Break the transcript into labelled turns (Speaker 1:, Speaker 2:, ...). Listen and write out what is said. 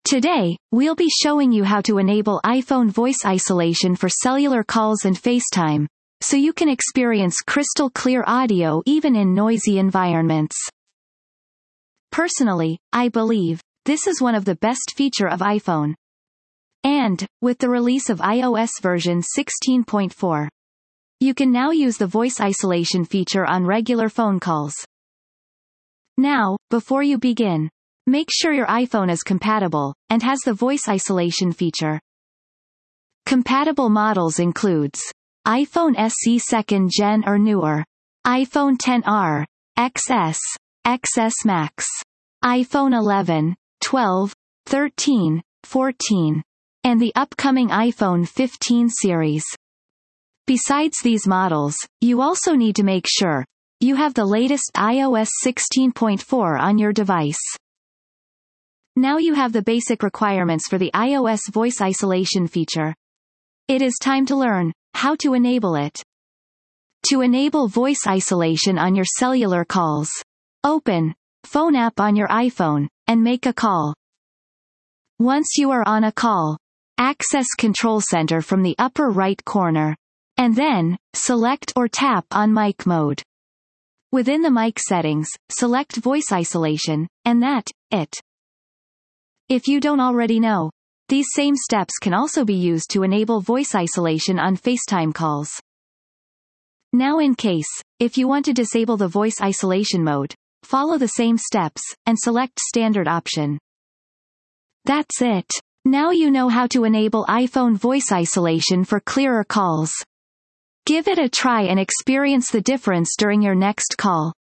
Speaker 1: Today, we'll be showing you how to enable iPhone voice isolation for cellular calls and FaceTime, so you can experience crystal clear audio even in noisy environments. Personally, I believe this is one of the best features of iPhone. And, with the release of iOS version 16.4, you can now use the voice isolation feature on regular phone calls. Now, before you begin, make sure your iPhone is compatible and has the voice isolation feature. Compatible models includes iPhone SE 2nd Gen or newer, iPhone XR, XS, XS Max, iPhone 11, 12, 13, 14, and the upcoming iPhone 15 series. Besides these models, you also need to make sure you have the latest iOS 16.4 on your device. Now you have the basic requirements for the iOS voice isolation feature. It is time to learn how to enable it. To enable voice isolation on your cellular calls, open Phone app on your iPhone and make a call. Once you are on a call, access Control Center from the upper right corner, and then select or tap on mic mode. Within the mic settings, select voice isolation, and that's it. If you don't already know, these same steps can also be used to enable voice isolation on FaceTime calls. Now if you want to disable the voice isolation mode, follow the same steps, and select standard option. That's it. Now you know how to enable iPhone voice isolation for clearer calls. Give it a try and experience the difference during your next call.